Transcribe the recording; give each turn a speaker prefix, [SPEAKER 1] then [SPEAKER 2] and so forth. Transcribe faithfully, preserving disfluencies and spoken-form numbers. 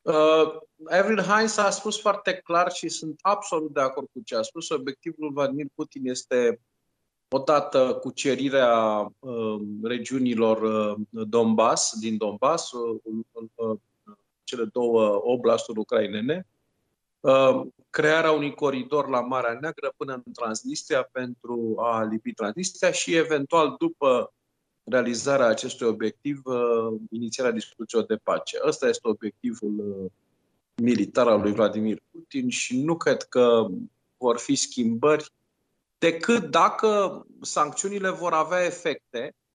[SPEAKER 1] Uh, Evelyn Hines a spus foarte clar și sunt absolut de acord cu ce a spus. Obiectivul Vladimir Putin este odată cucerirea uh, regiunilor uh, Donbass, din Donbass, uh, uh, cele două oblasturi ucrainene, uh, crearea unui coridor la Marea Neagră până în Transnistria pentru a lipi Transnistria și eventual după realizarea acestui obiectiv, uh, inițierea discuțiilor de pace. Ăsta este obiectivul uh, militar al lui Vladimir Putin și nu cred că vor fi schimbări decât dacă sancțiunile vor avea efecte